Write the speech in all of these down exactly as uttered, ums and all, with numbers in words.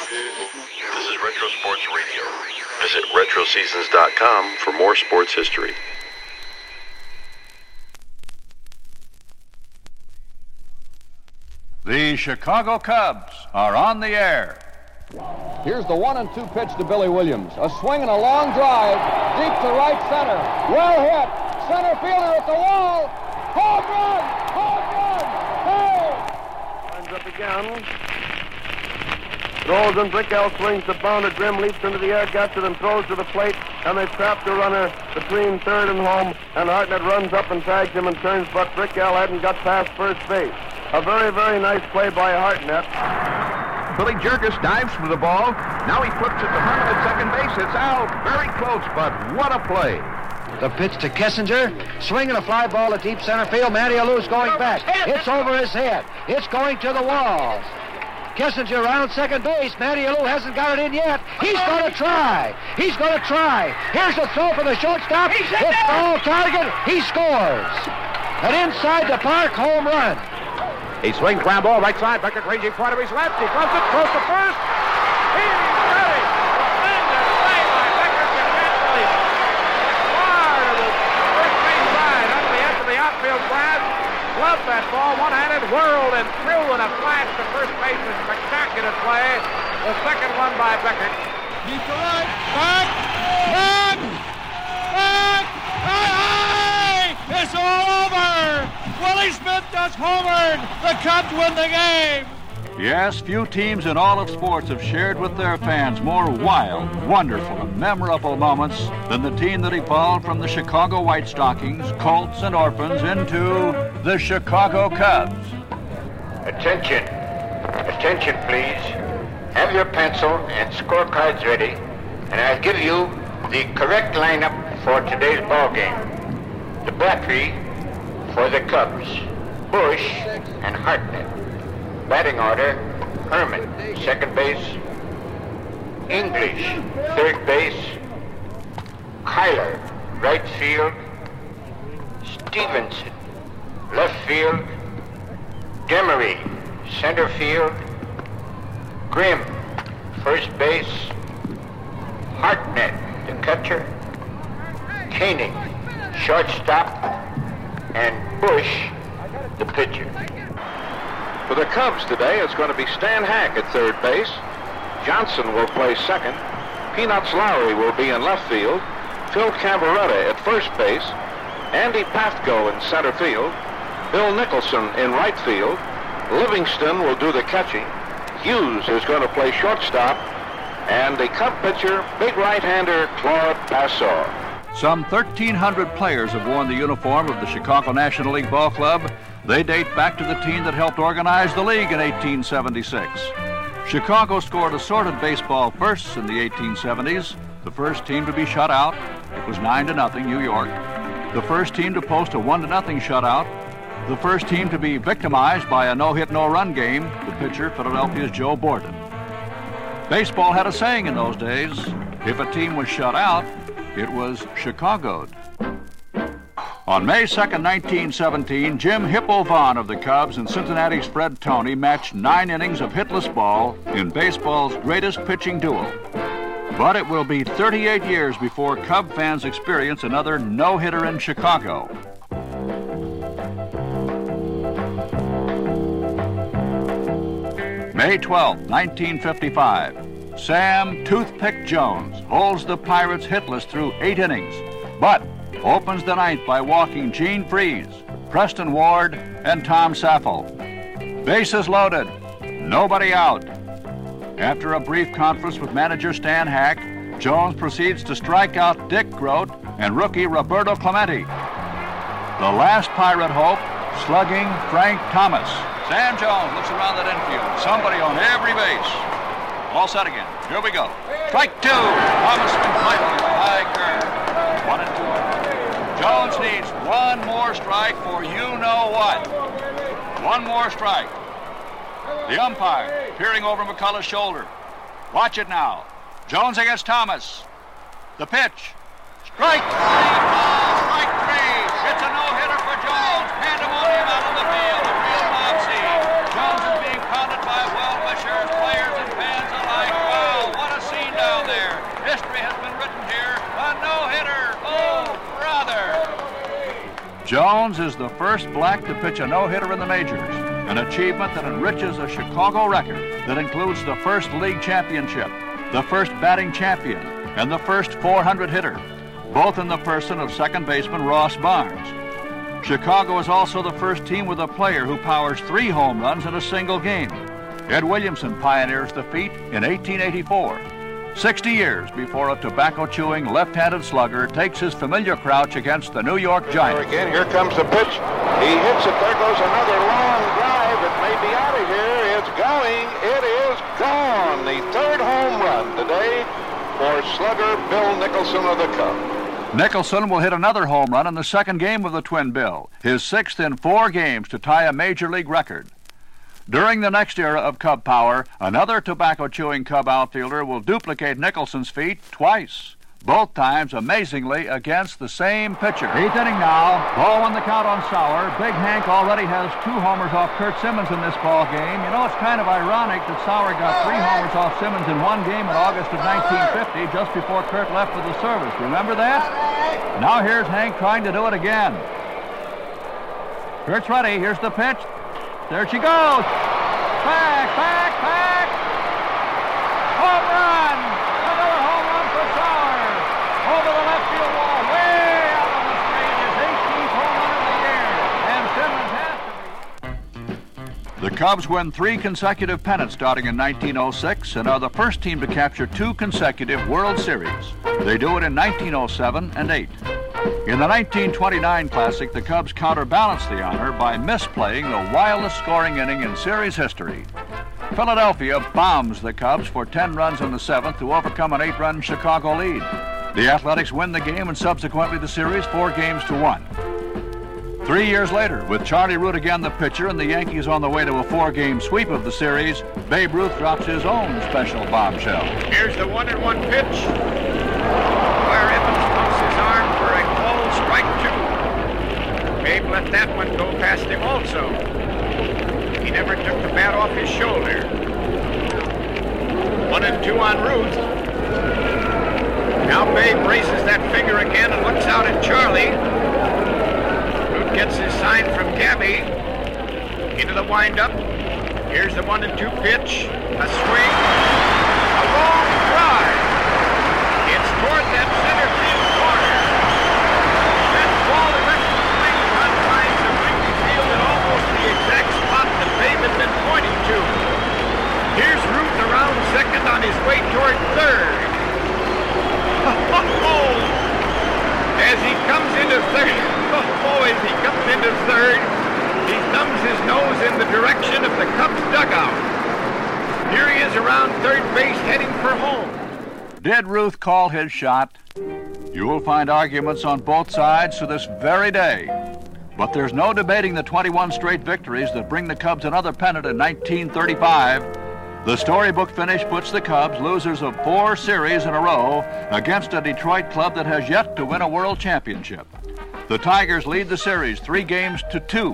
This is Retro Sports Radio. Visit retro seasons dot com for more sports history. The Chicago Cubs are on the air. Here's the one and two pitch to Billy Williams. A swing and a long drive, deep to right center. Well hit. Center fielder at the wall. Home run! Home run! Hey! Lines up again. Throws and Brickell swings the bounder. Grimm leaps into the air, gets it, and throws to the plate. And they trap the runner between third and home. And Hartnett runs up and tags him and turns, but Brickell hadn't got past first base. A very, very nice play by Hartnett. Billy Jurgis dives for the ball. Now he flips it to Herman at second base. It's out. Very close, but what a play. The pitch to Kissinger. Swinging a fly ball to deep center field. Matty Allou's going back. It's over his head. It's going to the wall. Kissinger around second base. Matty Alou hasn't got it in yet. He's going to try. He's going to try. Here's a throw for the shortstop. It's foul target. He scores. An inside the park home run. He swings ground ball right side. Beckert ranging part of his left. He gloves it close to first. He's ready. Tremendous play by Beckert eventually. Far to the first base side under the edge of the outfield grass. Gloved that ball, one-handed, whirled and threw in a flash to first base. A spectacular play. The second one by Beckert. Deep to right. Back. Back. Back. High, high. It's all over. Willie Smith just homered. The Cubs win the game. Yes, few teams in all of sports have shared with their fans more wild, wonderful, and memorable moments than the team that evolved from the Chicago White Stockings, Colts, and Orphans into the Chicago Cubs. Attention. Attention, please. Have your pencil and scorecards ready, and I'll give you the correct lineup for today's ball game. The battery for the Cubs, Bush and Hartnett. Batting order, Herman, second base. English, third base. Kyler, right field. Stevenson, left field. Demery, center field. Grimm, first base. Hartnett, the catcher. Koenig, shortstop. And Bush, the pitcher. For the Cubs today, it's going to be Stan Hack at third base. Johnson will play second. Peanuts Lowry will be in left field. Phil Cavaretta at first base. Andy Pafko in center field. Bill Nicholson in right field. Livingston will do the catching. Hughes is going to play shortstop. And the Cub pitcher, big right-hander Claude Passor. Some thirteen hundred players have worn the uniform of the Chicago National League Ball Club. They date back to the team that helped organize the league in eighteen seventy-six. Chicago scored assorted baseball firsts in the eighteen seventies. The first team to be shut out, it was nine to nothing, New York. The first team to post a one to nothing shutout. The first team to be victimized by a no-hit, no-run game, the pitcher, Philadelphia's Joe Borden. Baseball had a saying in those days, if a team was shut out, it was Chicago'd. On May second, nineteen seventeen, Jim Hippo Vaughn of the Cubs and Cincinnati's Fred Toney matched nine innings of hitless ball in baseball's greatest pitching duel. But it will be thirty-eight years before Cub fans experience another no-hitter in Chicago. May twelfth, nineteen fifty-five. Sam Toothpick Jones holds the Pirates hitless through eight innings, but opens the ninth by walking Gene Freese, Preston Ward, and Tom Saffel. Bases loaded, nobody out. After a brief conference with manager Stan Hack, Jones proceeds to strike out Dick Grote and rookie Roberto Clemente. The last Pirate hope, slugging Frank Thomas. Sam Jones looks around that infield, somebody on every base. All set again. Here we go. Strike two. Thomas McMichael, high curve. One and two. Jones needs one more strike for you know what. One more strike. The umpire peering over McCullough's shoulder. Watch it now. Jones against Thomas. The pitch. Strike three. Ball. Strike three. It's a no-hitter for Jones. Pandemonium out on the field. The field mob scene. Jones is being pounded by well-wishers, players, and fans alike. Jones is the first black to pitch a no-hitter in the majors, an achievement that enriches a Chicago record that includes the first league championship, the first batting champion, and the first four hundred hitter, both in the person of second baseman Ross Barnes. Chicago is also the first team with a player who powers three home runs in a single game. Ed Williamson pioneers the feat in eighteen eighty-four, sixty years before a tobacco-chewing left-handed slugger takes his familiar crouch against the New York Giants. Again, here comes the pitch. He hits it. There goes another long drive. It may be out of here. It's going. It is gone. The third home run today for slugger Bill Nicholson of the Cubs. Nicholson will hit another home run in the second game of the Twin Bill, his sixth in four games to tie a major league record. During the next era of Cub power, another tobacco-chewing Cub outfielder will duplicate Nicholson's feat twice, both times amazingly against the same pitcher. Eighth inning now, ball on the count on Sauer. Big Hank already has two homers off Curt Simmons in this ball game. You know, it's kind of ironic that Sauer got three homers off Simmons in one game in August of nineteen fifty, just before Curt left for the service. Remember that? Now here's Hank trying to do it again. Curt's ready. Here's the pitch. There she goes. Back, back, back. Home run. Another home run for Sauer. Over the left field wall, way out of the screen. His eighteenth home run of the year. And Simmons has to be. The Cubs win three consecutive pennants starting in nineteen oh six and are the first team to capture two consecutive World Series. They do it in nineteen oh seven and eight. In the nineteen twenty-nine Classic, the Cubs counterbalanced the honor by misplaying the wildest scoring inning in series history. Philadelphia bombs the Cubs for ten runs in the seventh to overcome an eight-run Chicago lead. The Athletics win the game and subsequently the series four games to one. Three years later, with Charlie Root again the pitcher and the Yankees on the way to a four-game sweep of the series, Babe Ruth drops his own special bombshell. Here's the one and one pitch. Where Evans pumps his arm for a called strike two. Babe let that one go past him also. He never took the bat off his shoulder. One and two on Ruth. Now Babe raises that finger again and looks out at Charlie. Ruth gets his sign from Gabby. Into the windup. Here's the one and two pitch. A swing. A long drive. It's toward that center field corner. That ball directs the swing confines of Wrigley Field at almost the exact spot that Babe had been pointing to. Here's Ruth around second on his way toward third. Oh, as he comes into third, oh, as he comes into third, he thumbs his nose in the direction of the Cubs dugout. Here he is around third base heading for home. Did Ruth call his shot? You will find arguments on both sides to this very day. But there's no debating the twenty-one straight victories that bring the Cubs another pennant in nineteen thirty-five. The storybook finish puts the Cubs losers of four series in a row against a Detroit club that has yet to win a world championship. The Tigers lead the series three games to two.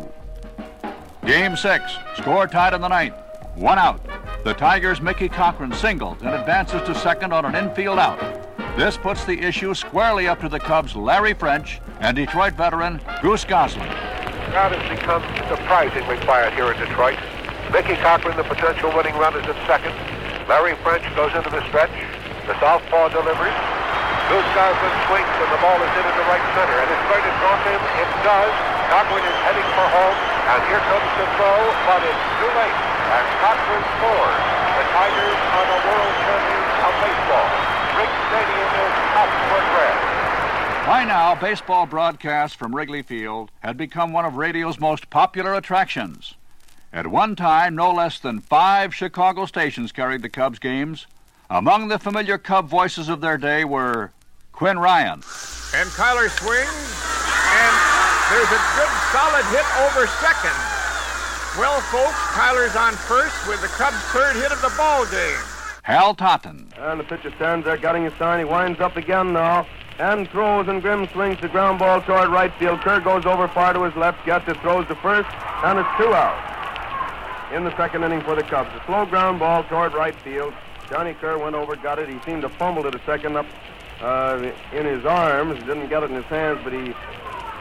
Game six, score tied in the ninth, one out. The Tigers' Mickey Cochran singles and advances to second on an infield out. This puts the issue squarely up to the Cubs' Larry French and Detroit veteran Goose Gosling. The crowd has become surprisingly quiet here in Detroit. Mickey Cochran, the potential winning run, is at second. Larry French goes into the stretch. The southpaw delivers. Goose Gosling swings and the ball is hit into right center. And it's going to drop him. It does. Cochran is heading for home. And here comes the throw, but it's too late. And Cochran scores. The Tigers are the world champions of baseball. Wrigley Stadium is up for grabs. By now, baseball broadcasts from Wrigley Field had become one of radio's most popular attractions. At one time, no less than five Chicago stations carried the Cubs games. Among the familiar Cub voices of their day were Quinn Ryan. And Kyler swings, and there's a good solid hit over second. Well, folks, Kyler's on first with the Cubs' third hit of the ball game. Hal Totten. And the pitcher stands there getting his sign. He winds up again now and throws, and Grimm swings the ground ball toward right field. Kerr goes over far to his left, gets it, throws to first, and it's two out in the second inning for the Cubs. A slow ground ball toward right field. Johnny Kerr went over, got it. He seemed to fumble it a second up uh, in his arms. He didn't get it in his hands, but he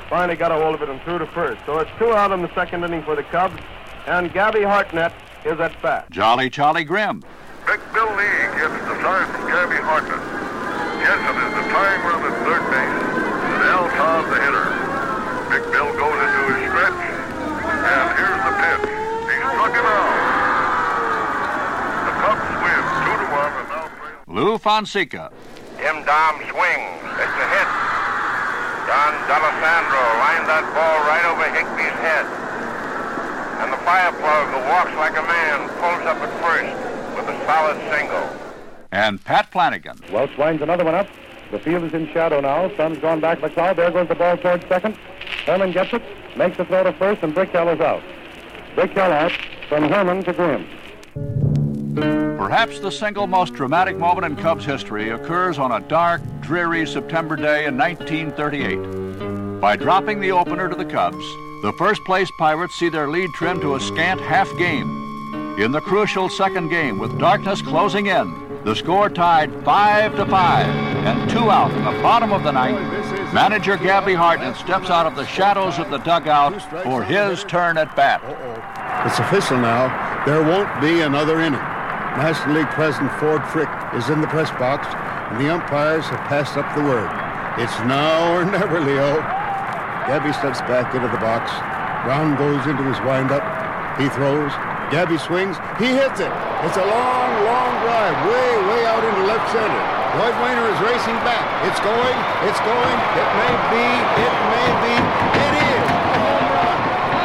finally got a hold of it and threw to first. So it's two out in the second inning for the Cubs, and Gabby Hartnett is at bat. Jolly Charlie Grimm. Big Bill Lee gets the sign from Gabby Hartnett. Jensen is the tying run at third base, and Al Todd the hitter. Big Bill goes into his stretch, and here's the pitch. He struck him out. The Cubs win two to one, and now trail. Lou Fonseca. Tim Dom swings. It's a hit. Don D'Alessandro lined that ball right over Higby's head. And the fire plug, who walks like a man, pulls up at first with a solid single. And Pat Flanagan. Welch winds another one up. The field is in shadow now. Sun's gone back the cloud. There goes the ball towards second. Herman gets it, makes the throw to first, and Brickell is out. Brickell out from Herman to Grimm. Perhaps the single most dramatic moment in Cubs history occurs on a dark, dreary September day in nineteen thirty-eight. By dropping the opener to the Cubs, the first-place Pirates see their lead trimmed to a scant half game. In the crucial second game, with darkness closing in, the score tied five to five, and two out in the bottom of the ninth. Manager Gabby Hartnett steps out of the shadows of the dugout for his turn at bat. It's official now. There won't be another inning. National League President Ford Frick is in the press box, and the umpires have passed up the word. It's now or never, Leo. Gabby steps back into the box. Brown goes into his windup. He throws. Gabby swings. He hits it. It's a long, long drive, way, way out into left center. Lloyd Wainer is racing back. It's going. It's going. It may be. It may be. It is a home run.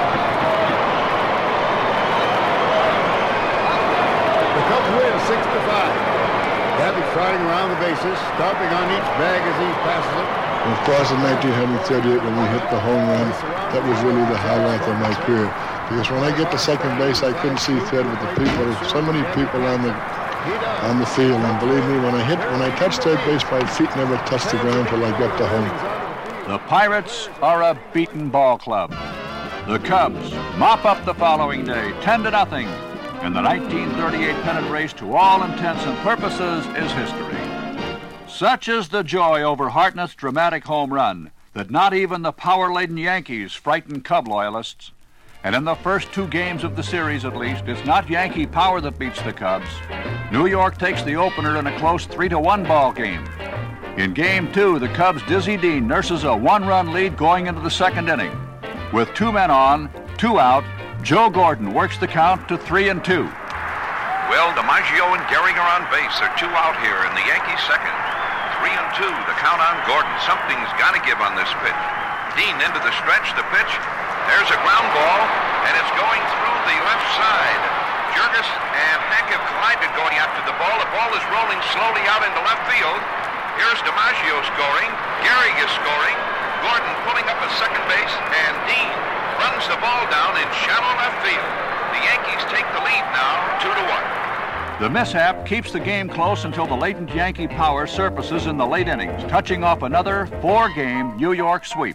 The Cubs win six to five. Gabby trotting around the bases, stomping on each bag as he passes it. Of course, in nineteen thirty-eight, when we hit the home run, that was really the highlight of my career. Because when I get to second base, I couldn't see Fred with the people. There's so many people on the on the field, and believe me, when I hit, when I touched third base, my feet never touched the ground till I got to home. The Pirates are a beaten ball club. The Cubs mop up the following day, ten to nothing, and the nineteen thirty-eight pennant race, to all intents and purposes, is history. Such is the joy over Hartnett's dramatic home run that not even the power-laden Yankees frighten Cub loyalists. And in the first two games of the series, at least, it's not Yankee power that beats the Cubs. New York takes the opener in a close three to one ball game. In game two, the Cubs' Dizzy Dean nurses a one-run lead going into the second inning. With two men on, two out, Joe Gordon works the count to three and two. Well, DiMaggio and Gehrig are on base. They're two out here in the Yankees' second. Three and two, the count on Gordon. Something's got to give on this pitch. Dean into the stretch, the pitch. There's a ground ball, and it's going through the left side. Jurgis and Hank have collided going after the ball. The ball is rolling slowly out into left field. Here's DiMaggio scoring. Gehrig is scoring. Gordon pulling up at second base, and Dean runs the ball down in shallow left field. The Yankees take the lead now, two to one. The mishap keeps the game close until the latent Yankee power surfaces in the late innings, touching off another four-game New York sweep.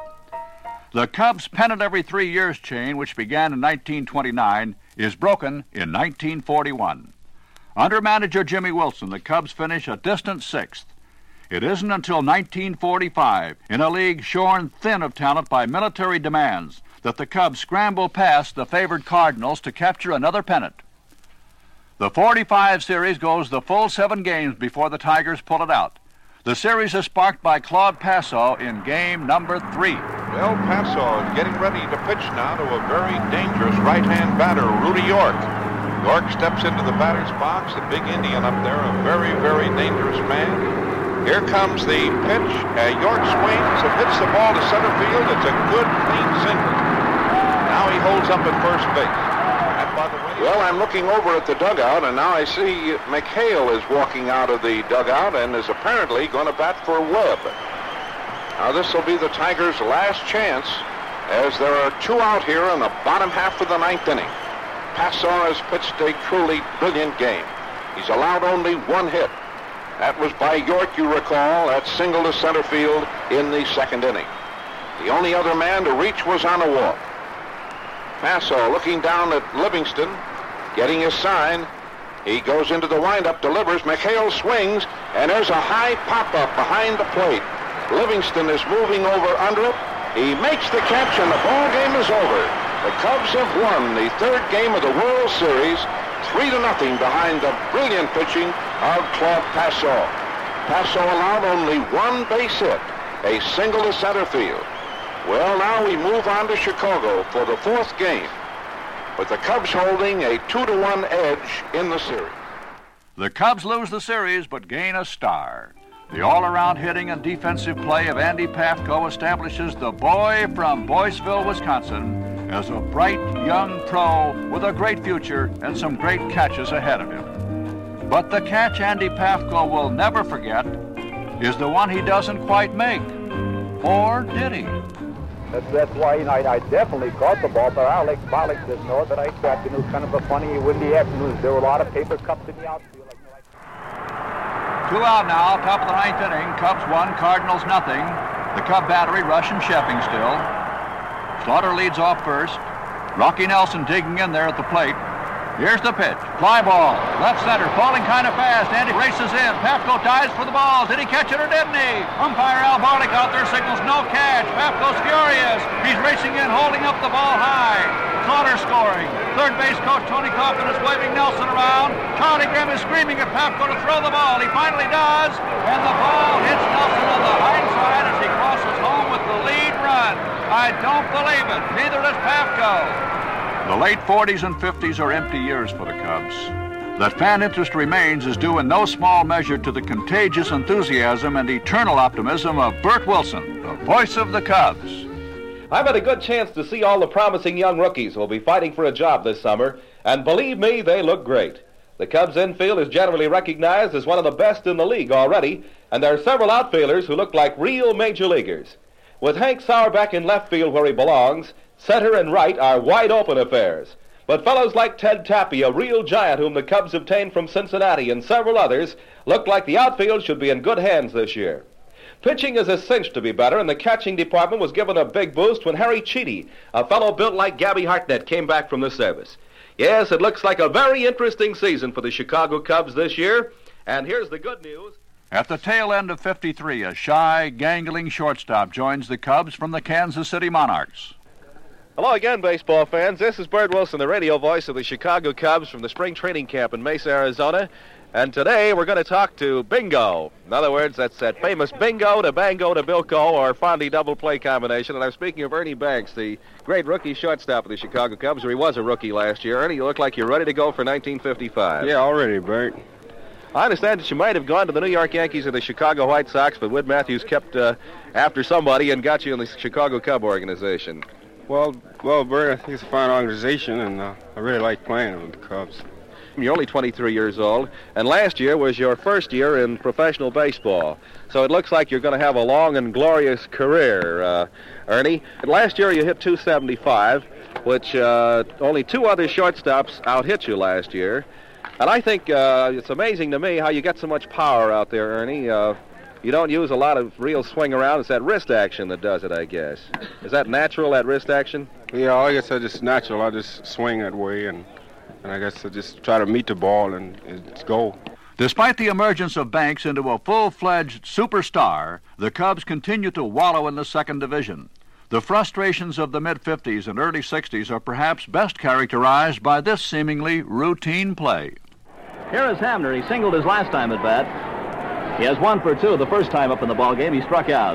The Cubs' pennant every three years chain, which began in nineteen twenty-nine, is broken in nineteen forty-one. Under manager Jimmy Wilson, the Cubs finish a distant sixth. It isn't until nineteen forty-five, in a league shorn thin of talent by military demands, that the Cubs scramble past the favored Cardinals to capture another pennant. The forty-five series goes the full seven games before the Tigers pull it out. The series is sparked by Claude Passeau in game number three. Well, Passeau is getting ready to pitch now to a very dangerous right-hand batter, Rudy York. York steps into the batter's box, the big Indian up there, a very, very dangerous man. Here comes the pitch. Uh, York swings and hits the ball to center field. It's a good, clean single. Now he holds up at first base. Well, I'm looking over at the dugout, and now I see McHale is walking out of the dugout and is apparently going to bat for Webb. Now, this will be the Tigers' last chance, as there are two out here in the bottom half of the ninth inning. Passeau has pitched a truly brilliant game. He's allowed only one hit. That was by York, you recall, that single to center field in the second inning. The only other man to reach was on a walk. Passeau looking down at Livingston, getting his sign. He goes into the windup, delivers. McHale swings, and there's a high pop-up behind the plate. Livingston is moving over under it, He makes the catch, and the ball game is over. The Cubs have won the third game of the World Series, three to nothing behind the brilliant pitching of Claude Passeau. Passeau allowed only one base hit, a single to center field. Well, now we move on to Chicago for the fourth game, with the Cubs holding a two to one edge in the series. The Cubs lose the series but gain a star. The all-around hitting and defensive play of Andy Pafko establishes the boy from Boyceville, Wisconsin, as a bright young pro with a great future and some great catches ahead of him. But the catch Andy Pafko will never forget is the one he doesn't quite make. Or did he? That's, that's why, you know, I, I definitely caught the ball, but Alex Bollock doesn't know that I tracked it. It was kind of a funny, windy afternoon. There were a lot of paper cups in the outfield. Two out now, top of the ninth inning. Cubs one, Cardinals nothing. The Cub battery rushing Sheffing still. Slaughter leads off first. Rocky Nelson digging in there at the plate. Here's the pitch. Fly ball. Left center. Falling kind of fast. Andy races in. Pafko dives for the ball. Did he catch it or didn't he? Umpire Al Barlick out there signals no catch. Pafko's furious. He's racing in, holding up the ball high. Slaughter scoring. Third base coach Tony Coffin is waving Nelson around. Charlie Grimm is screaming at Pafko to throw the ball. He finally does. And the ball hits Nelson on the hind side as he crosses home with the lead run. I don't believe it. Neither does Pafko. The late forties and fifties are empty years for the Cubs. That fan interest remains is due in no small measure to the contagious enthusiasm and eternal optimism of Bert Wilson, the voice of the Cubs. I've had a good chance to see all the promising young rookies who will be fighting for a job this summer, and believe me, they look great. The Cubs infield is generally recognized as one of the best in the league already, and there are several outfielders who look like real major leaguers. With Hank Sauerbeck in left field where he belongs, center and right are wide open affairs. But fellows like Ted Tappy, a real giant whom the Cubs obtained from Cincinnati, and several others, look like the outfield should be in good hands this year. Pitching is a cinch to be better, and the catching department was given a big boost when Harry Cheedy, a fellow built like Gabby Hartnett, came back from the service. Yes, it looks like a very interesting season for the Chicago Cubs this year, and here's the good news. At the tail end of fifty-three, a shy, gangling shortstop joins the Cubs from the Kansas City Monarchs. Hello again, baseball fans. This is Bert Wilson, the radio voice of the Chicago Cubs from the spring training camp in Mesa, Arizona. And today we're going to talk to Bingo. In other words, that's that famous bingo to bango to Bilko or Fondy double play combination. And I'm speaking of Ernie Banks, the great rookie shortstop of the Chicago Cubs, or he was a rookie last year. Ernie, you look like you're ready to go for nineteen fifty-five. Yeah, already, Bert. I understand that you might have gone to the New York Yankees or the Chicago White Sox, but Whit Matthews kept uh, after somebody and got you in the Chicago Cub organization. Well, well, Bert, I think it's a fine organization, and uh, I really like playing with the Cubs. You're only twenty-three years old, and last year was your first year in professional baseball. So it looks like you're going to have a long and glorious career, uh, Ernie. And last year you hit two seventy-five, which uh, only two other shortstops out-hit you last year. And I think uh, it's amazing to me how you get so much power out there, Ernie. Uh, you don't use a lot of real swing around. It's that wrist action that does it, I guess. Is that natural, that wrist action? Yeah, I guess it's just natural. I just swing that way, and, and I guess I just try to meet the ball and it's go. Despite the emergence of Banks into a full-fledged superstar, the Cubs continue to wallow in the second division. The frustrations of the mid-fifties and early sixties are perhaps best characterized by this seemingly routine play. Here is Hamner. He singled his last time at bat. He has one for two the first time up in the ballgame. He struck out.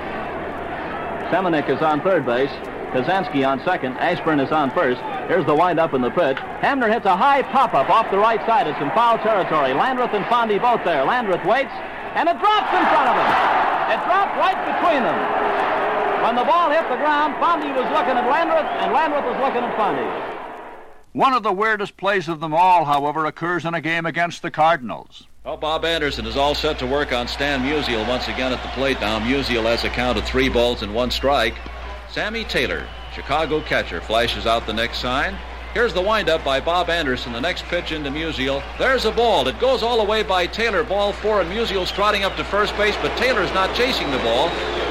Semenuk is on third base. Kazansky on second. Ashburn is on first. Here's the windup in the pitch. Hamner hits a high pop-up off the right side. It's in foul territory. Landreth and Fondy both there. Landreth waits, and it drops in front of him. It dropped right between them. When the ball hit the ground, Fondy was looking at Landreth, and Landreth was looking at Fondy. One of the weirdest plays of them all, however, occurs in a game against the Cardinals. Well, Bob Anderson is all set to work on Stan Musial once again at the plate now. Musial has a count of three balls and one strike. Sammy Taylor, Chicago catcher, flashes out the next sign. Here's the windup by Bob Anderson. The next pitch into Musial. There's a ball. It goes all the way by Taylor. Ball four, and Musial's trotting up to first base, but Taylor's not chasing the ball.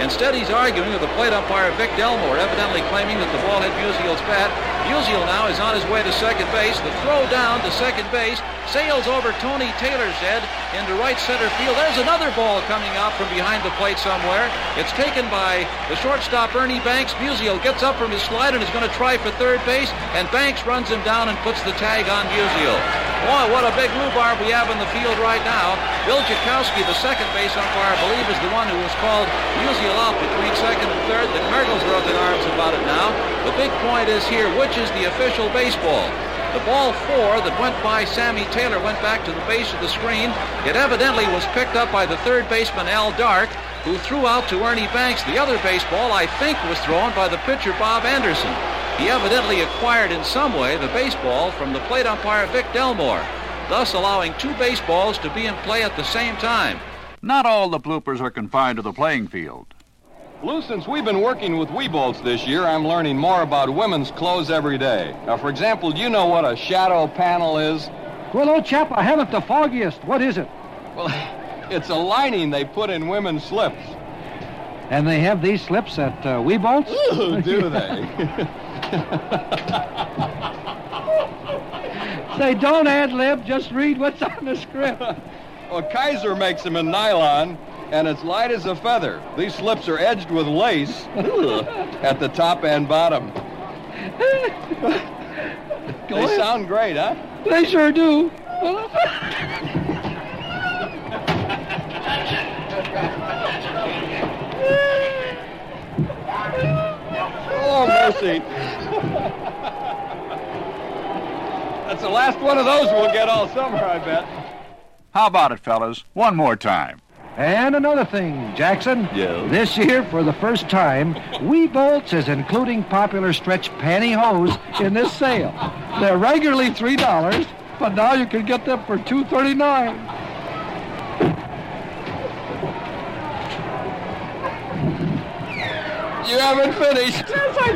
Instead, he's arguing with the plate umpire, Vic Delmore, evidently claiming that the ball hit Musial's bat. Musial now is on his way to second base. The throw down to second base sails over Tony Taylor's head into right center field. There's another ball coming out from behind the plate somewhere. It's taken by the shortstop, Ernie Banks. Musial gets up from his slide and is going to try for third base, and Banks runs him down and puts the tag on Musial. Boy, what a big rhubarb we have in the field right now. Bill Jakowski, the second base umpire, I believe, is the one who has called Musial out between second and third. The Cardinals are up in arms about it now. The big point is here, which is the official baseball? The ball four that went by Sammy Taylor went back to the base of the screen. It evidently was picked up by the third baseman, Al Dark, who threw out to Ernie Banks. The other baseball, I think, was thrown by the pitcher, Bob Anderson. He evidently acquired in some way the baseball from the plate umpire, Vic Delmore, thus allowing two baseballs to be in play at the same time. Not all the bloopers are confined to the playing field. Lou, since we've been working with Webolts this year, I'm learning more about women's clothes every day. Now, for example, do you know what a shadow panel is? Well, old chap, I haven't the foggiest. What is it? Well, it's a lining they put in women's slips. And they have these slips at uh, Webolts? Ooh, do they? Say, don't ad-lib, just read what's on the script. Well, Kaiser makes them in nylon, and it's light as a feather. These slips are edged with lace at the top and bottom. They sound great, huh? They sure do. Oh, mercy. That's the last one of those we'll get all summer, I bet. How about it, fellas? One more time. And another thing, Jackson. Yeah. This year, for the first time, Webolts is including popular stretch pantyhose in this sale. They're regularly three dollars, but now you can get them for two thirty-nine. You haven't finished. Yes, I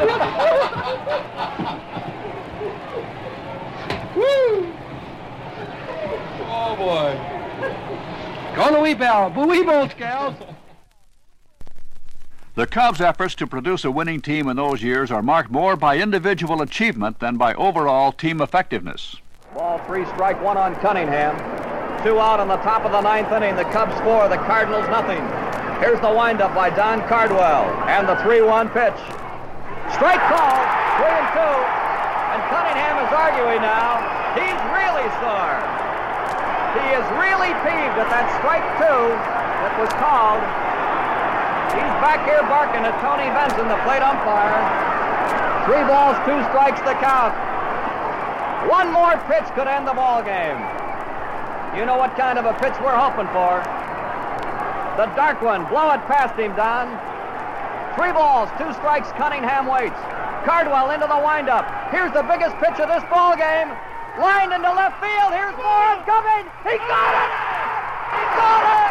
did. Woo! Oh, boy. Go to Weebell. Webolts, gals. The Cubs' efforts to produce a winning team in those years are marked more by individual achievement than by overall team effectiveness. Ball three, strike one on Cunningham. Two out on the top of the ninth inning. The Cubs four, the Cardinals nothing. Here's the windup by Don Cardwell, and the three one pitch. Strike call, three and two, and Cunningham is arguing now. He's really sore. He is really peeved at that strike two that was called. He's back here barking at Tony Benson, the plate umpire. Three balls, two strikes the count. One more pitch could end the ball game. You know what kind of a pitch we're hoping for. The dark one, blow it past him, Don. Three balls, two strikes, Cunningham waits. Cardwell into the windup. Here's the biggest pitch of this ball game. Lined into left field. Here's Moran coming. He got it! He got it!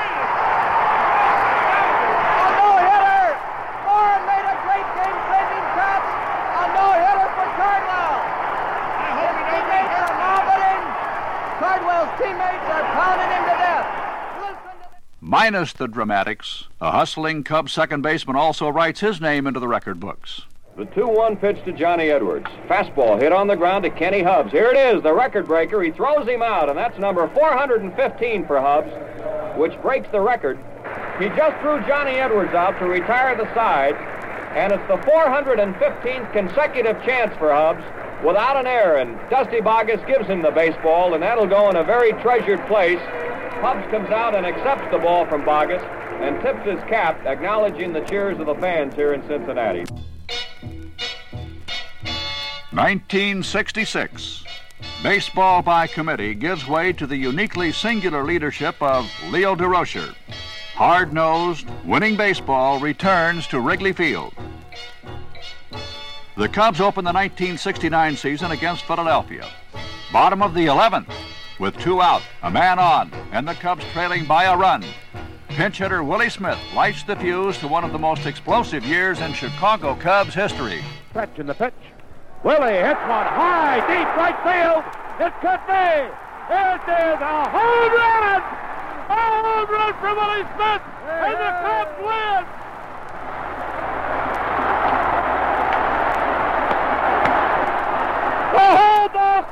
A no-hitter! Moran made a great game-saving catch. A no-hitter for Cardwell. His teammates are mobbing. Cardwell's teammates are pounding him to death. Minus the dramatics, a hustling Cubs second baseman also writes his name into the record books. The two one pitch to Johnny Edwards. Fastball hit on the ground to Kenny Hubbs. Here it is, the record breaker. He throws him out, and that's number four hundred fifteen for Hubbs, which breaks the record. He just threw Johnny Edwards out to retire the side, and it's the four hundred fifteenth consecutive chance for Hubbs without an error, and Dusty Boggess gives him the baseball, and that'll go in a very treasured place. Hubbs comes out and accepts the ball from Boggess and tips his cap, acknowledging the cheers of the fans here in Cincinnati. nineteen sixty-six. Baseball by committee gives way to the uniquely singular leadership of Leo Durocher. Hard-nosed, winning baseball returns to Wrigley Field. The Cubs open the nineteen sixty-nine season against Philadelphia. Bottom of the eleventh, with two out, a man on, and the Cubs trailing by a run. Pinch hitter Willie Smith lights the fuse to one of the most explosive years in Chicago Cubs history. Stretch in the pitch. Willie hits one high, deep right field. It could be. It is a home run. A home run for Willie Smith, and the Cubs win.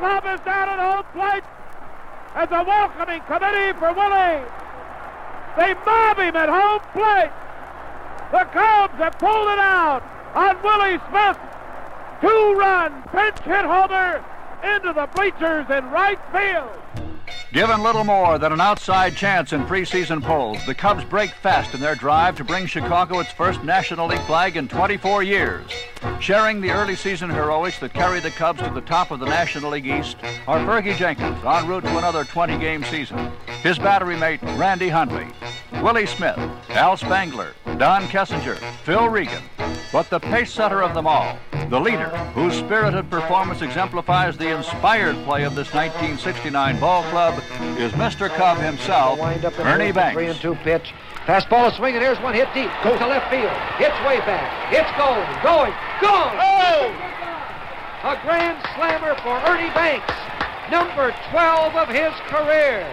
club is down at home plate as a welcoming committee for Willie. They mob him at home plate. The Cubs have pulled it out on Willie Smith. Two-run pinch hit homer into the bleachers in right field. Given little more than an outside chance in preseason polls, the Cubs break fast in their drive to bring Chicago its first National League flag in twenty-four years. Sharing the early season heroics that carried the Cubs to the top of the National League East are Fergie Jenkins, en route to another twenty-game season, his battery mate Randy Hundley, Willie Smith, Al Spangler, Don Kessinger, Phil Regan, but the pace setter of them all, the leader whose spirited performance exemplifies the inspired play of this nineteen sixty-nine ball club, is Mister Cub himself, Ernie Banks. Three and two pitch. Fastball is swinging. Here's one hit deep. Goes to left field. It's way back. It's going, going, going. Oh! A grand slammer for Ernie Banks, number twelve of his career.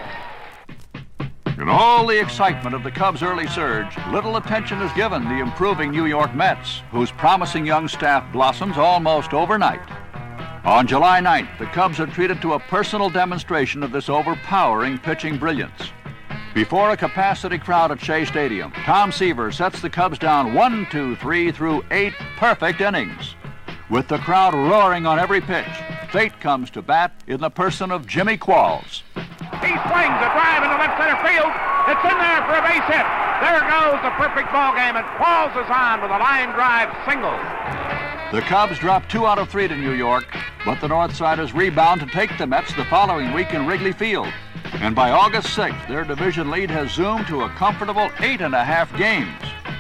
In all the excitement of the Cubs' early surge, little attention is given the improving New York Mets, whose promising young staff blossoms almost overnight. On July ninth, the Cubs are treated to a personal demonstration of this overpowering pitching brilliance. Before a capacity crowd at Shea Stadium, Tom Seaver sets the Cubs down one, two, three through eight perfect innings. With the crowd roaring on every pitch, fate comes to bat in the person of Jimmy Qualls. He swings a drive into left center field. It's in there for a base hit. There goes the perfect ball game, and Qualls is on with a line drive single. The Cubs drop two out of three to New York, but the Northsiders rebound to take the Mets the following week in Wrigley Field. And by August sixth, their division lead has zoomed to a comfortable eight and a half games.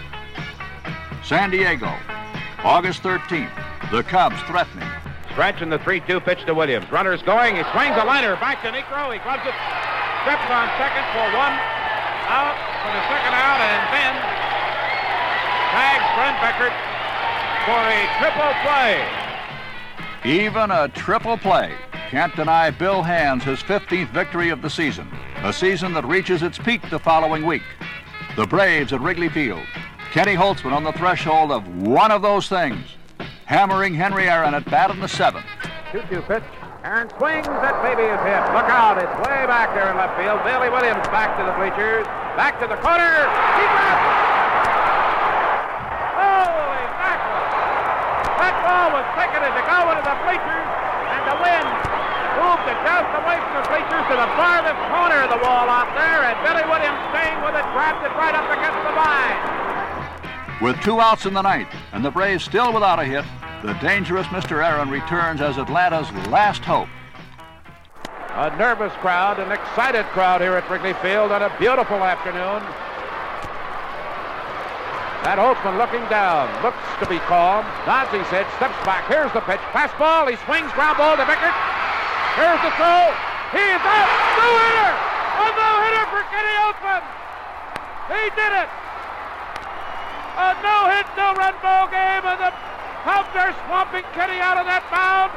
San Diego, August thirteenth, the Cubs threatening. Stretch in the three two pitch to Williams. Runner's going. He swings a liner back to Niekro. He gloves it. Steps on second for one out for the second out, and then tags Brent Beckert for a triple play. Even a triple play can't deny Bill Hands his fifteenth victory of the season, a season that reaches its peak the following week. The Braves at Wrigley Field. Kenny Holtzman on the threshold of one of those things, hammering Henry Aaron at bat in the seventh. two two pitch. Aaron swings. That baby is hit. Look out. It's way back there in left field. Bailey Williams back to the bleachers. Back to the corner. He grabs it. Holy mackerel. That ball was ticketed to go into the bleachers, and the wind moved it just away from the bleachers to the farthest corner of the wall out there, and Billy Williams staying with it, grabbed it right up against the line. With two outs in the ninth, and the Braves still without a hit, the dangerous Mister Aaron returns as Atlanta's last hope. A nervous crowd, an excited crowd here at Wrigley Field on a beautiful afternoon. That Holtzman looking down, looks to be calm. Nods his head, steps back. Here's the pitch. Fastball. He swings, ground ball to Beckert. Here's the throw. He is out. No-hitter. A no-hitter for Kenny Holtzman. He did it. A no-hit, no-run ball game, and the Cubs are swamping Kenny out of that mound.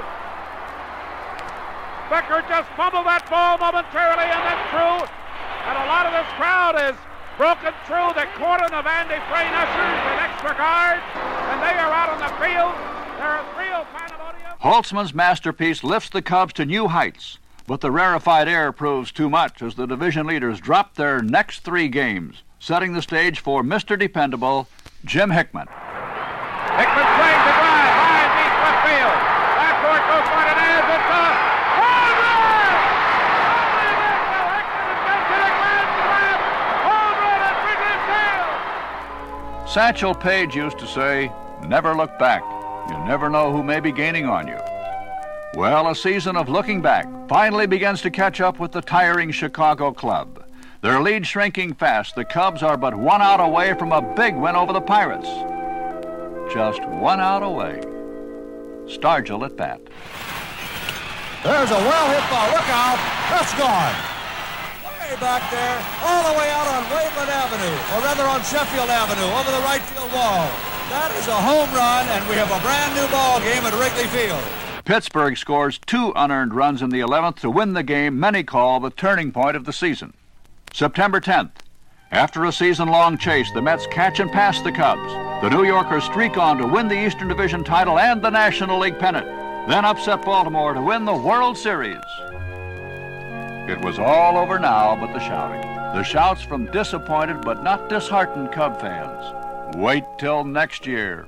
Beckert just fumbled that ball momentarily, and that's true. And a lot of this crowd is broken through the cordon of Andy Frayne ushers and extra guards, and they are out on the field. There is real pandemonium. Holtzman's masterpiece lifts the Cubs to new heights, but the rarefied air proves too much as the division leaders drop their next three games, setting the stage for Mister Dependable, Jim Hickman. Hickman swings a drive high and deep left field. Back to it goes Martinez. It's a home run! Hickman gets it a grand slam. Home run at Wrigley Field. Satchel Paige used to say, "Never look back. You never know who may be gaining on you." Well, a season of looking back finally begins to catch up with the tiring Chicago club. Their lead shrinking fast, the Cubs are but one out away from a big win over the Pirates. Just one out away. Stargell at bat. There's a well-hit ball. Look out. That's gone. Way back there, all the way out on Waveland Avenue, or rather on Sheffield Avenue, over the right field wall. That is a home run, and we have a brand new ball game at Wrigley Field. Pittsburgh scores two unearned runs in the eleventh to win the game many call the turning point of the season. September tenth. After a season-long chase, the Mets catch and pass the Cubs. The New Yorkers streak on to win the Eastern Division title and the National League pennant. then upset Baltimore to win the World Series. It was all over now but the shouting. The shouts from disappointed but not disheartened Cub fans. Wait till next year.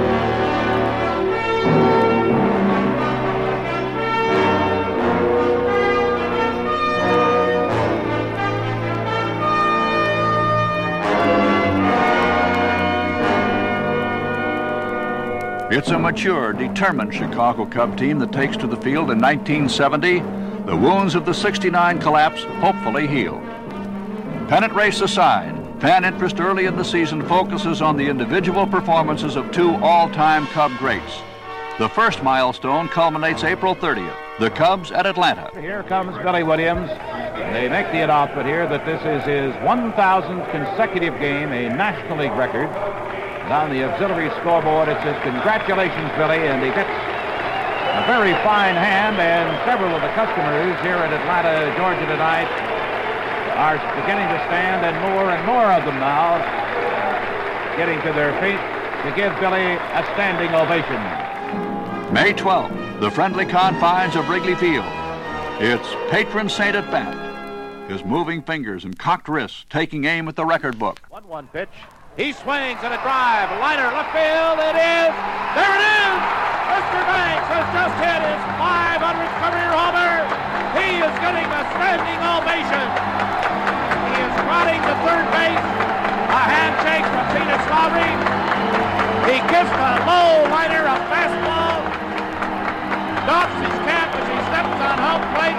It's a mature, determined Chicago Cub team that takes to the field in nineteen seventy. The wounds of the sixty-nine collapse hopefully healed. Pennant race aside, fan interest early in the season focuses on the individual performances of two all-time Cub greats. The first milestone culminates April thirtieth, the Cubs at Atlanta. Here comes Billy Williams. They make the announcement here that this is his one thousandth consecutive game, a National League record. On the auxiliary scoreboard, it says, "Congratulations, Billy," and he gets a very fine hand, and several of the customers here at Atlanta, Georgia tonight are beginning to stand, and more and more of them now getting to their feet to give Billy a standing ovation. May twelfth, the friendly confines of Wrigley Field. It's patron saint at bat. His moving fingers and cocked wrists taking aim at the record book. one one pitch. He swings and a drive. A liner left field. It is. There it is. Mister Banks has just hit his five hundredth career homer. He is getting a standing ovation. He is trotting to third base. A handshake from Peanuts Lowry. He kissed a low liner, a fastball. Doffs his cap as he steps on home plate.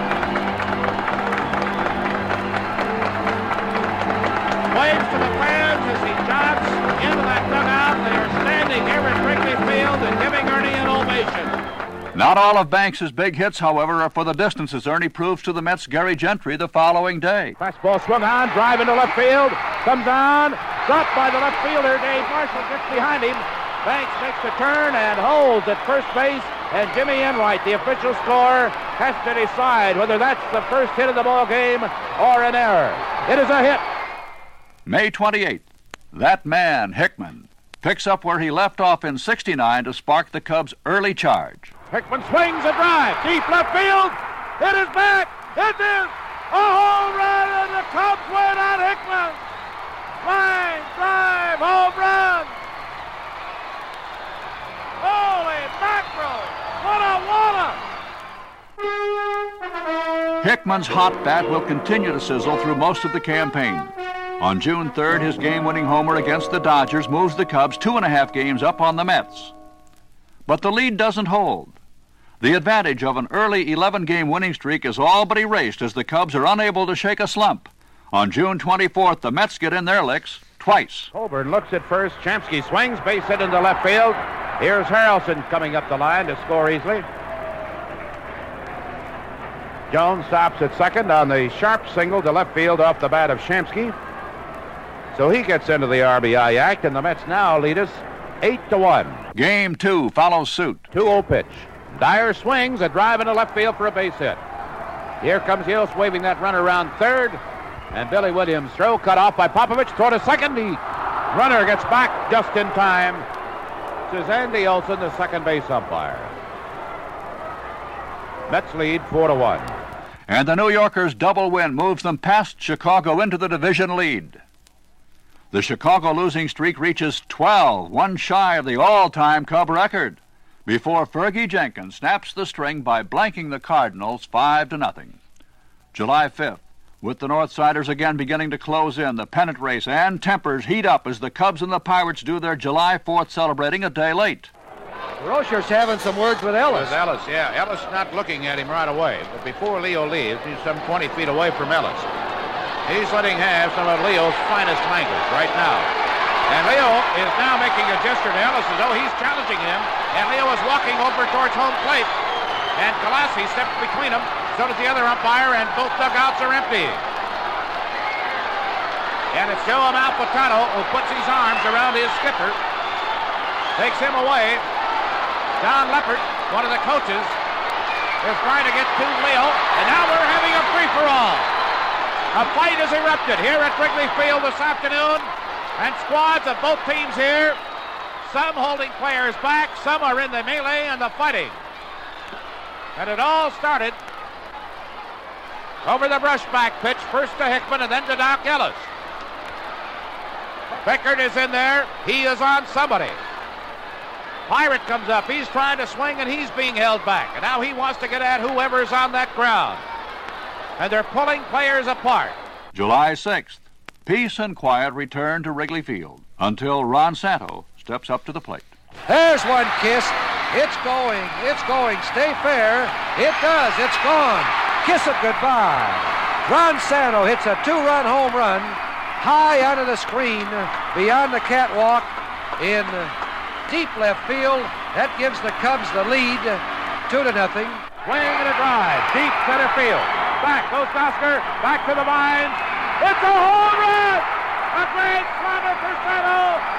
Waves to the fans as he jogs into that dugout. They are standing here at Wrigley Field and giving Ernie an ovation. Not all of Banks' big hits, however, are for the distances Ernie proves to the Mets' Gary Gentry the following day. Fastball swung on, drive into left field, comes on, dropped by the left fielder. Dave Marshall gets behind him. Banks makes a turn and holds at first base, and Jimmy Enright, the official scorer, has to decide whether that's the first hit of the ball game or an error. It is a hit. May twenty-eighth, that man, Hickman, picks up where he left off in sixty-nine to spark the Cubs' early charge. Hickman swings a drive, deep left field. It is back. It is a home run, and the Cubs win on Hickman. Line drive, home run. Holy mackerel! What a walla! Hickman's hot bat will continue to sizzle through most of the campaign. On June third, his game-winning homer against the Dodgers moves the Cubs two and a half games up on the Mets. But the lead doesn't hold. The advantage of an early eleven-game winning streak is all but erased as the Cubs are unable to shake a slump. On June twenty-fourth, the Mets get in their licks twice. Coburn looks at first. Shamsky swings, base hit into left field. Here's Harrelson coming up the line to score easily. Jones stops at second on the sharp single to left field off the bat of Shamsky. So he gets into the R B I act, and the Mets now lead us eight to one. Game two follows suit. two oh pitch. Dyer swings, a drive into left field for a base hit. Here comes Yost waving that runner around third, and Billy Williams' throw cut off by Popovich. Throw to second. The runner gets back just in time. This is Andy Olson, the second base umpire. Mets lead four to one. And the New Yorkers' double win moves them past Chicago into the division lead. The Chicago losing streak reaches twelve, one shy of the all-time Cub record, before Fergie Jenkins snaps the string by blanking the Cardinals five to nothing. July fifth, with the Northsiders again beginning to close in, the pennant race and tempers heat up as the Cubs and the Pirates do their July fourth celebrating a day late. Rocier's having some words with Ellis. With Ellis, yeah. Ellis not looking at him right away, but before Leo leaves, he's some twenty feet away from Ellis. He's letting have some of Leo's finest language right now. And Leo is now making a gesture to Ellis as though he's challenging him. And Leo is walking over towards home plate. And Galassi steps between them. So does the other umpire, and both dugouts are empty. And it's Joe Amalfitano who puts his arms around his skipper. Takes him away. Don Leppert, one of the coaches, is trying to get to Leo. And now we're having a free-for-all. A fight has erupted here at Wrigley Field this afternoon, and squads of both teams here, some holding players back, some are in the melee and the fighting. And it all started over the brushback pitch, first to Hickman and then to Doc Ellis. Pickard is in there. He is on somebody. Pirate comes up. He's trying to swing, and he's being held back. And now he wants to get at whoever's on that ground. And they're pulling players apart. July sixth, peace and quiet return to Wrigley Field until Ron Santo steps up to the plate. There's one kiss. It's going. It's going. Stay fair. It does. It's gone. Kiss it goodbye. Ron Santo hits a two-run home run high onto the screen beyond the catwalk in deep left field. That gives the Cubs the lead, two to nothing. Swing and a drive, deep center field. Back goes Oscar, back to the vines. It's a home run! A great slammer for Santo.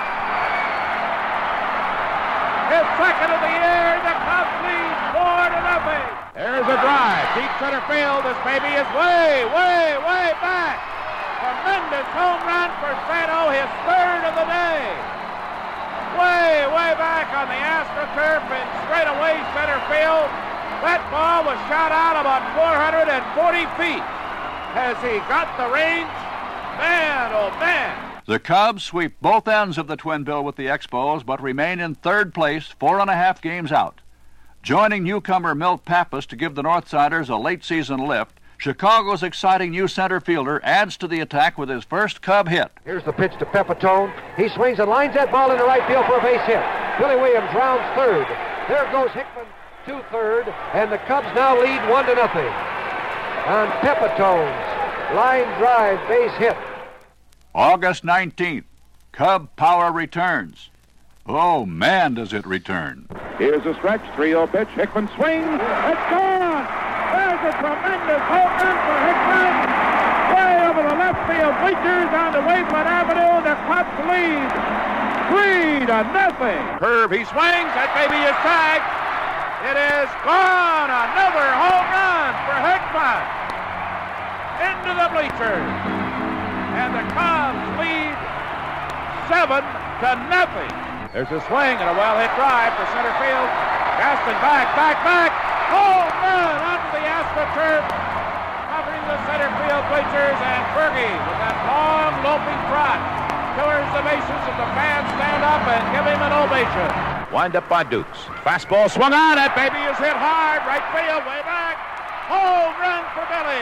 His second of the year. The Cubs lead four to nothing. There's a drive, deep center field. This baby is way, way, way back. Tremendous home run for Santo, his third of the day. Way, way back on the AstroTurf in straightaway center field. That ball was shot out about four hundred forty feet. Has he got the range? Man, oh man. The Cubs sweep both ends of the twin bill with the Expos, but remain in third place, four and a half games out. Joining newcomer Milt Pappas to give the Northsiders a late-season lift, Chicago's exciting new center fielder adds to the attack with his first Cub hit. Here's the pitch to Pepitone. He swings and lines that ball into right field for a base hit. Billy Williams rounds third. There goes Hickman to third, and the Cubs now lead one to nothing on Pepitone's line drive base hit. August nineteenth, Cub power returns. Oh, man, does it return. Here's a stretch, three oh pitch. Hickman swings. It's gone. There's a tremendous home run for Hickman. Way over the left field bleachers on the Waveland Avenue. The Cubs lead three to nothing. Curve, he swings. That baby is tagged. It is gone. Another home run for Hickman. Into the bleachers. And the Cubs lead seven to nothing. There's a swing and a well-hit drive for center field. Gaston back, back, back. Home run onto the AstroTurf, covering the center field bleachers, and Berge with that long, loping trot towards the bases as the fans stand up and give him an ovation. Wind up by Dukes. Fastball swung on. That baby is hit hard. Right field, way back. Home run for Billy.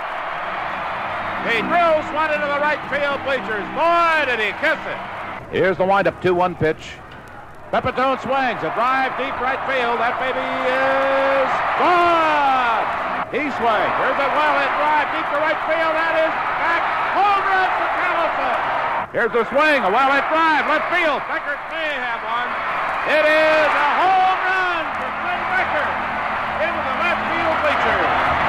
He drills one into the right field bleachers. Boy, did he kiss it. Here's the windup, two one pitch. Pepitone swings, a drive deep right field. That baby is gone. He swings. There's a well-hit drive deep to right field. That is back. Home run for Callison. Here's a swing, a well-hit drive. Left field. Beckert may have one. It is a home run for Glenn Beckert into the left field bleachers.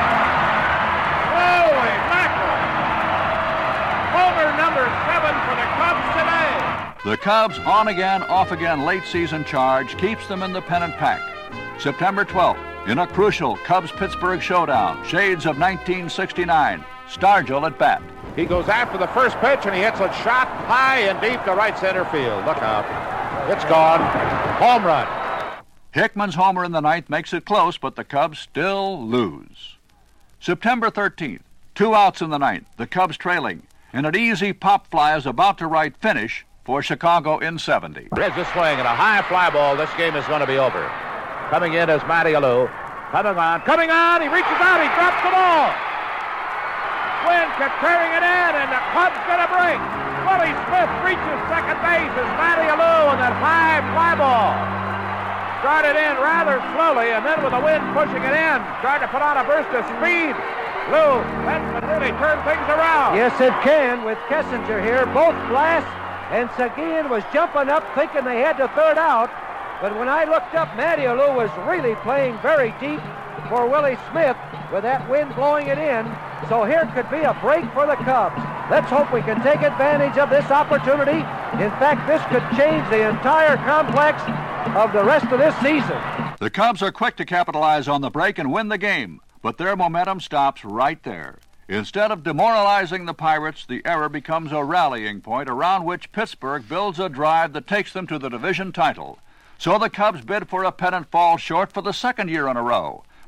Holy mackerel. Homer number seven for the Cubs today. The Cubs' on-again, off-again late-season charge keeps them in the pennant pack. September twelfth, in a crucial Cubs-Pittsburgh showdown, shades of nineteen sixty-nine, Stargell at bat. He goes after the first pitch, and he hits a shot high and deep to right center field. Look out. It's gone. Home run. Hickman's homer in the ninth makes it close, but the Cubs still lose. September thirteenth, two outs in the ninth, the Cubs trailing, and an easy pop fly is about to right finish for Chicago in seventy. There's a swing and a high fly ball. This game is going to be over. Coming in is Matty Alou. Coming on, coming on. He reaches out. He drops the ball. Wynn kept carrying it in, and the Cubs get a break. Willie Smith reaches second base as Matty Alou, and that high fly ball started in rather slowly, and then with the wind pushing it in, tried to put on a burst of speed. Lou, that can really turn things around. Yes, it can with Kessinger here. Both blast. And Seguin was jumping up thinking they had the third out. But when I looked up, Matty Alou was really playing very deep for Willie Smith with that wind blowing it in. So here could be a break for the Cubs. Let's hope we can take advantage of this opportunity. In fact, this could change the entire complex of the rest of this season. The Cubs are quick to capitalize on the break and win the game, but their momentum stops right there. Instead of demoralizing the Pirates, the error becomes a rallying point around which Pittsburgh builds a drive that takes them to the division title. So the Cubs bid for a pennant fall short for the second year in a row.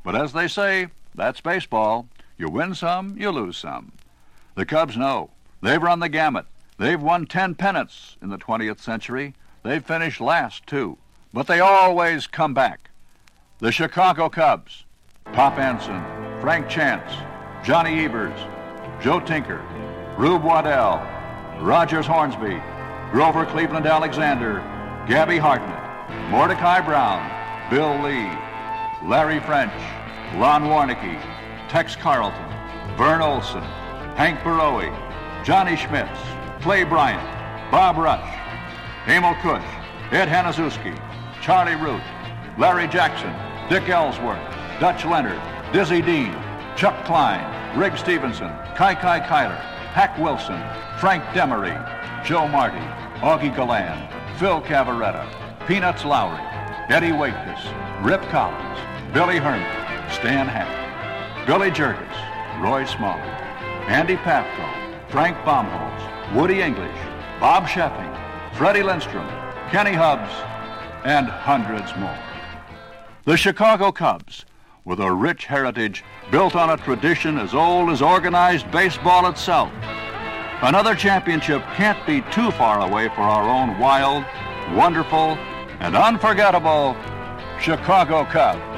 But as they say, that's baseball. You win some, you lose some. The Cubs know. They've run the gamut. They've won ten pennants in the twentieth century. They've finished last, too. But they always come back. The Chicago Cubs. Pop Anson, Frank Chance, Johnny Evers, Joe Tinker, Rube Waddell, Rogers Hornsby, Grover Cleveland Alexander, Gabby Hartnett, Mordecai Brown, Bill Lee, Larry French, Lon Warnicki, Tex Carlton, Vern Olson, Hank Barowie, Johnny Schmitz, Clay Bryant, Bob Rush, Emil Kush, Ed Hanazuski, Charlie Root, Larry Jackson, Dick Ellsworth, Dutch Leonard, Dizzy Dean, Chuck Klein, Rig Stevenson, Kai Kai Kyler, Hack Wilson, Frank Demery, Joe Marty, Augie Galland, Phil Cavaretta, Peanuts Lowry, Eddie Waitkus, Rip Collins, Billy Herman, Stan Hack, Billy Jerkes, Roy Smalley, Andy Pafko, Frank Baumholz, Woody English, Bob Sheffing, Freddie Lindstrom, Kenny Hubbs, and hundreds more. The Chicago Cubs, with a rich heritage built on a tradition as old as organized baseball itself. Another championship can't be too far away for our own wild, wonderful, and unforgettable Chicago Cubs.